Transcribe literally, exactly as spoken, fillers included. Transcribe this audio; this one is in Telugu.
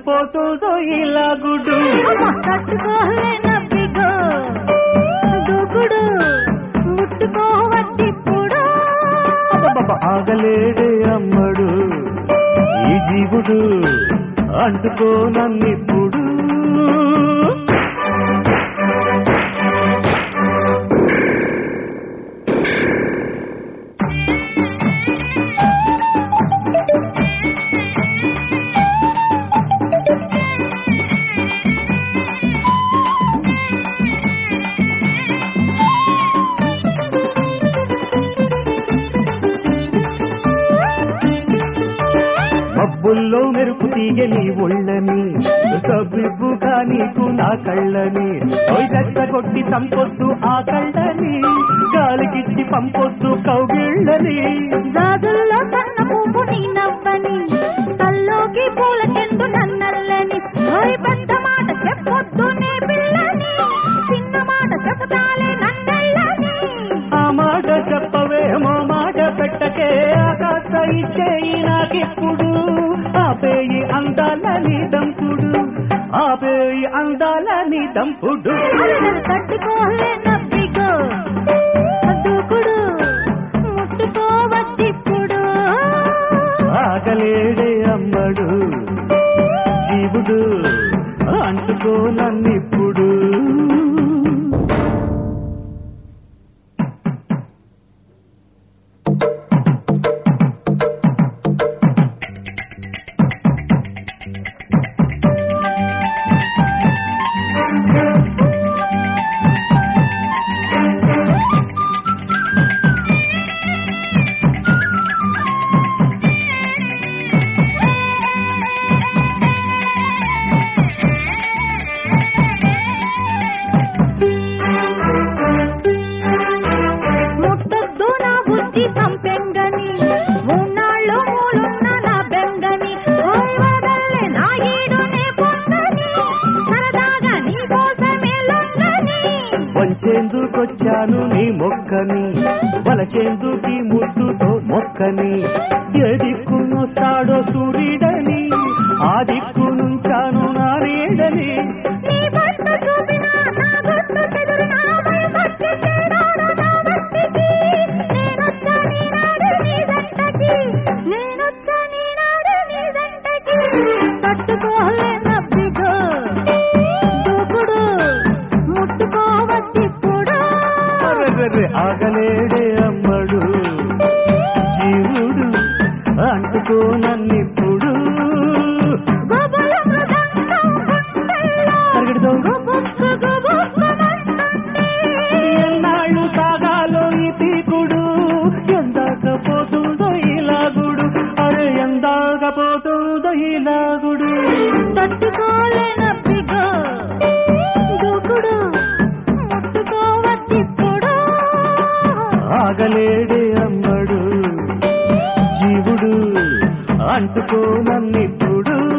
పోతుందో ఇలా గుడు తట్టుకోలేనబ్బిగో దూకుడు ముట్టుకోవద్దిప్పుడు ఆగలేడే అమ్మడు ఈ జీవుడు అంటుకో నన్నిప్పుడు మబ్బుల్లో మెరుపు తీగ నీ ఒళ్ళని కబ్బిబ్బుగా నీకు నా కళ్ళని రెచ్చగొట్టి చంపొద్దు ఆ కళ్ళని గాలికిచ్చి పంపొద్దు కౌగిళ్ళని జాజుల్లో సన్న పువ్వు నీ నవ్వని తల్లోకి పూల చెండు నన్నల్లని పెద్ద మాట చెప్పొద్దు నే పిల్లని చిన్న మాట చెబుతాలే నన్నెళ్ళని ఆ మాట చెప్పవేమో మాట పెట్టకే ఆకాశ ఇచ్చేయి నాకిప్పుడు ఆపేయి అందాలని దంపుడు ఆపేయి అందాలని దంపుడు తట్టుకోలేనబ్బిగో దూకుడు ముట్టుకోవద్దిప్పుడు ఆగలేడే అమ్మడు జీవుడు అంటుకో నన్నిప్పుడు సంపెంగని మూన్నాళ్ళు మూలున్న నా బెంగని వదల్లే నా ఈడునే పొంగని సరదాగా నీ కోసమే లొంగని వంచేందుకొచ్చాను నీ మొక్కని వలచేందుకి ముద్దుతో మొక్కని ఏ దిక్కు నొస్తాడో సూర్యుడని ఆ దిక్కు నుంచాను నా నీడని నీ భర్త చూపినా నా గుర్తు చెదురునా వయసొచ్చి తేడాడు నా భక్తికి నేనొచ్చా నీనాడు నీ జంటకి నేనొచ్చా నీనాడు నీ జంటకి తట్టుకోలేనబ్బిగో దూకుడు ముట్టుకోవద్దిప్పుడు ఆగలేడే అమ్మడు జీవుడు అంటుకో నన్నిప్పుడు ఎన్నాళ్ళు సాగాలో ఈ పీకుడు ఎందాక పోతుందో ఇలాగుడు అరే ఎందాక పోతుందో ఇలాగుడు తట్టుకోలేనబ్బిగో దూకుడు ముట్టుకోవద్దిప్పుడు ఆగలేడే అమ్మడు జీవుడు అంటుకో నన్నిప్పుడు